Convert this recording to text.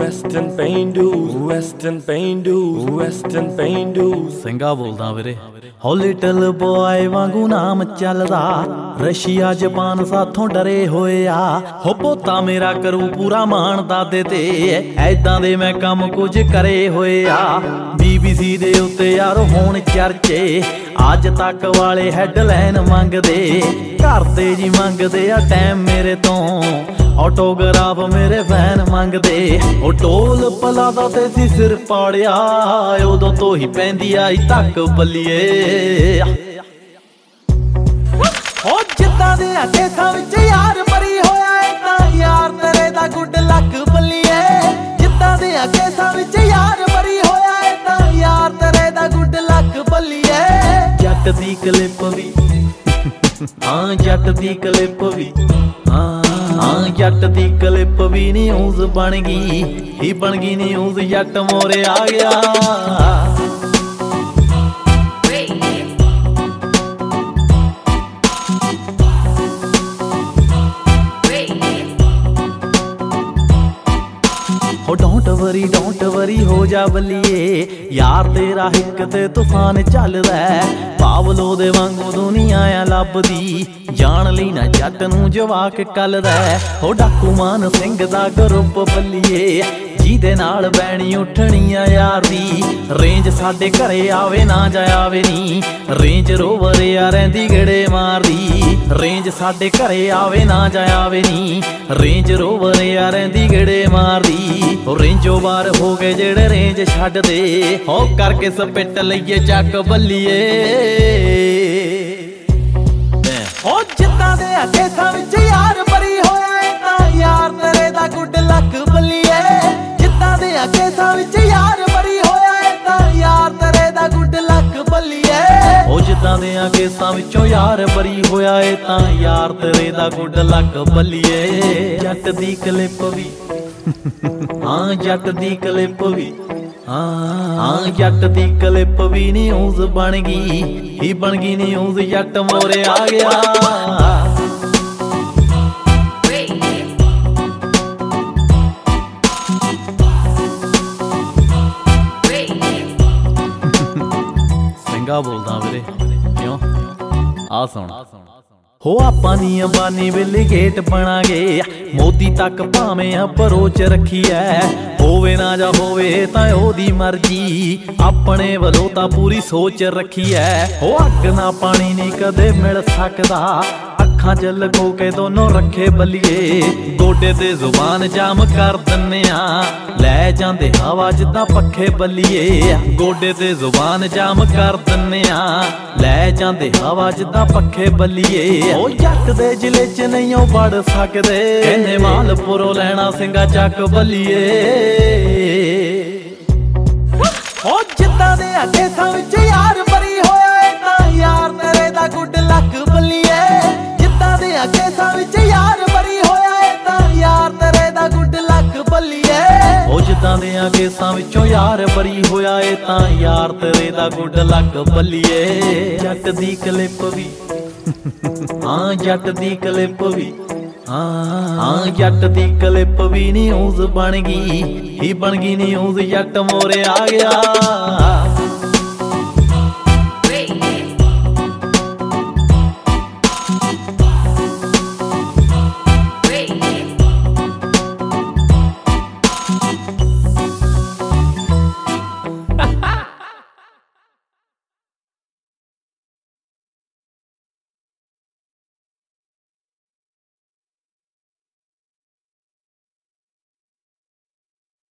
Western ਪੇਂਡੂ ਸਿੰਘਾ ਬੋਲਦਾ ਵੀਰੇ ਹੋ ਲਿਟਲ ਬॉय ਵਾਂਗੂ ਨਾਮ ਚੱਲਦਾ ਰਸ਼ੀਆ ਜਪਾਨ ਸਾਥੋਂ ਡਰੇ ਹੋਏ ਆ ਹੋ ਪੋਤਾ ਮੇਰਾ ਕਰੂ ਪੂਰਾ ਮਾਣ ਦਾਦੇ ਤੇ ਐਦਾਂ ਦੇ ਮੈਂ ਕੰਮ ਕੁਝ ਕਰੇ ਹੋਏ ਆ BBC ਦੇ ਉੱਤੇ ਯਾਰ ਹੋਣ ਚਰਚੇ ਅੱਜ ਤੱਕ ਵਾਲੇ ਹੈਡਲਾਈਨ ਮੰਗਦੇ ਘਰ ਦੇ ਜੀ ਮੰਗਦੇ ਆ ਟਾਈਮ ਮੇਰੇ ਤੋਂ ਆਟੋਗ੍ਰਾਫ ਮੇਰੇ ਫੈਨ ਮੰਗਦੇ ਉਹ ਟੋਲ ਪਲਾਦਾ ਤੇ ਸੀ ਸਿਰ ਪਾੜਿਆ ਉਦੋਂ ਤੋਂ ਹੀ ਪੈਂਦੀ ਆਈ ਤੱਕ ਬੱਲੀਏ ਉਹ ਜਿੱਦਾਂ ਦੇ ਕੇਸਾਂ ਵਿੱਚ ਯਾਰ ਮਰੀ ਹੋਇਆ ਏ ਤਾਂ ਯਾਰ ਤੇਰੇ ਦਾ ਗੁੱਡ ਲੱਕ ਬੱਲੀਏ ਜਿੱਦਾਂ ਦੇ ਕੇਸਾਂ ਵਿੱਚ ਯਾਰ ਮਰੀ ਹੋਇਆ ਏ ਤਾਂ ਯਾਰ ਤੇਰੇ ਦਾ ਗੁੱਡ ਲੱਕ ਬੱਲੀਏ ਜੱਟ ਦੀ ਕਲਿੱਪ ਵੀ ਹਾਂ ਜੱਟ ਦੀ ਕਲਿੱਪ ਵੀ ਹਾਂ ਜੱਟ ਦੀ ਕਲਿੱਪ ਵੀ ਨਿਊਜ਼ ਬਣ ਗਈ ਹੀ ਬਣ ਗਈ ਨਿਊਜ਼ ਜੱਟ ਮੋਰੇ ਆ ਗਿਆ ਹੋ ਡੋਂਟ ਵਰੀ ਹੋ ਜਾ ਬੱਲੀਏ ਯਾਰ ਤੇਰਾ ਹਿੱਕ ਤੇ ਤੂਫਾਨ ਚੱਲਦਾ ਪਾਵਲੋ ਦੇ ਵਾਂਗੂ ਦੁਨੀਆ ਆ ਲੱਭਦੀ ਜਾਣ ਲਈ ਨਾ ਜੱਟ ਨੂੰ ਜਵਾਕ ਕੱਲਦਾ ਹੋ ਡਾਕੂ ਮਾਨ ਸਿੰਘ ਦਾ ਗਰੁੱਪ ਬੱਲੀਏ ਜਿਹਦੇ ਨਾਲ ਬੈਣੀ ਉੱਠਣੀ ਆ ਯਾਰ ਦੀ ਰੇਂਜ ਸਾਡੇ ਘਰੇ ਆਵੇ ਨਾ ਜਾਵੇ ਨੀ ਰੇਂਜ ਰੋਵਰ ਆ ਰਹਿੰਦੀ ਗੇੜੇ ਮਾਰਦੀ ਰੇਂਜ ਸਾਡੇ ਘਰੇ ਆਵੇ ਨਾ ਜਾਵੇ ਨੀ ਰੇਂਜ ਰੋਵਰ ਆ ਰਹਿੰਦੀ ਗੇੜੇ ਮਾਰਦੀ ਉਹ ਰੇਂਜੋ ਬਾਰ ਹੋ ਗਏ ਜਿਹੜੇ ਰੇਂਜ ਛੱਡਦੇ ਹੋ ਕਰਕੇ ਸਪਿੱਟ ਲਈਏ ਚੱਕ ਬੱਲੀਏ ਹੋ ਜਿੱਦਾਂ ਦੇ ਕੇਸਾਂ ਵਿੱਚ ਯਾਰ ਮਰੀ ਹੋਇਆ ਏ ਤਾਂ ਯਾਰ ਤੇਰੇ ਦਾ ਗੁੱਡ ਲੱਕ ਬੱਲੀਏ ਜਿੱਦਾਂ ਦੇ ਕੇਸਾਂ ਵਿੱਚ ਯਾਰ ਮਰੀ ਹੋਇਆ ਏ ਤਾਂ ਯਾਰ ਤੇਰੇ ਦਾ ਗੁੱਡ ਲੱਕ ਬੱਲੀਏ ਉਹ ਜਿੱਦਾਂ ਦੇ ਕੇਸਾਂ ਵਿੱਚੋਂ ਯਾਰ ਬਰੀ ਹੋਇਆ ਏ ਤਾਂ ਯਾਰ ਤੇਰੇ ਦਾ ਗੁੱਡ ਲੱਕ ਬੱਲੀਏ ਜੱਟ ਦੀ ਕਲਿੱਪ ਵੀ ਹਾਂ ਜੱਟ ਦੀ ਕਲਿੱਪ ਵੀ ਹਾਂ ਜੱਟ ਦੀ ਕਲਿੱਪ ਵੀ ਨਿਊਜ਼ ਬਣ ਗਈ ਹੀ ਬਣ ਗਈ ਨਿਊਜ਼ ਜੱਟ ਮੋਰੇ ਆ ਗਿਆ ਸਿੰਘਾ ਬੋਲਦਾ ਵੀਰੇ ਕਿਉਂ ਆ ਸੁਣ ਹੋ ਆਪਾਂ ਨੀ ਅੰਬਾਨੀ ਬਿੱਲ ਗੇਟ ਬਣਾਂਗੇ ਮੋਦੀ ਤੱਕ ਭਾਵੇਂ ਅਪਰੋਚ ਰੱਖੀ ਐ ਹੋਵੇ ਨਾ ਜਾ ਹੋਵੇ ਤਾਂ ਉਹਦੀ ਮਰਜ਼ੀ ਆਪਣੇ ਵੱਲੋਂ ਤਾਂ ਪੂਰੀ ਸੋਚ ਰੱਖੀ ਐ ਹੋ ਅੱਗ ਨਾ ਪਾਣੀ ਨਹੀਂ ਕਦੇ ਮਿਲ ਸਕਦਾ ਅੱਖਾਂ 'ਚ ਲਗੋ ਕੇ ਦੋਨੋਂ ਰੱਖੇ ਬੱਲੀਏ ਗੋਡੇ ਤੇ ਜ਼ੁਬਾਨ ਜਾਮ ਕਰ ਦਿੰਨੇ ਆ ਲੈ ਜਾਂਦੇ ਹਵਾ ਜਿੱਦਾਂ ਪੱਖੇ ਬੱਲੀਏ ਗੋਡੇ ਤੇ ਜ਼ੁਬਾਨ ਜਾਮ ਕਰ ਦਿੰਨੇ ਆ ਲੈ ਜਾਂਦੇ ਹਵਾ ਜਿੱਦਾਂ ਪੱਖੇ ਬੱਲੀਏ ਉਹ ਜੱਟ ਦੇ ਜ਼ਿਲ੍ਹੇ 'ਚ ਨਹੀਂ ਉਹ ਵੜ ਸਕਦੇ ਕਹਿੰਦੇ ਮਾਲਪੁਰੋਂ ਲੈਣਾ ਸਿੰਘਾ ਚੱਕ ਬੱਲੀਏ ਉਹ ਜਿੱਦਾਂ ਦੇ ਕੇਸਾਂ ਵਿੱਚ ਯਾਰ ਮਰੀ ਹੋਇਆ ਏ ਤਾਂ ਯਾਰ ਤੇਰੇ ਦਾ ਗੁੱਡ ਲੱਕ ਬੱਲੀਏ ਜਿੱਦਾਂ ਦੇ ਕੇਸਾਂ ਵਿੱਚ ਯਾਰ ਮਰੀ ਹੋਇਆ ਏ ਤਾਂ ਯਾਰ ਤੇਰੇ ਦਾ ਗੁੱਡ ਲੱਕ ਬੱਲੀਏ ਉਹ ਜਿੱਦਾਂ ਦੇ ਕੇਸਾਂ ਵਿੱਚੋਂ ਯਾਰ ਬਰੀ ਹੋਇਆ ਏ ਤਾਂ ਯਾਰ ਤੇਰੇ ਦਾ ਗੁੱਡ ਲੱਕ ਬੱਲੀਏ ਜੱਟ ਦੀ ਕਲਿੱਪ ਵੀ ਹਾਂ ਜੱਟ ਦੀ ਕਲਿੱਪ ਵੀ ਹਾਂ ਜੱਟ ਦੀ ਕਲਿੱਪ ਵੀ ਨਿਊਜ਼ ਬਣ ਗਈ ਹੀ ਬਣ ਗਈ ਨਿਊਜ਼ ਜੱਟ ਮੋਰੇ ਆ ਗਿਆ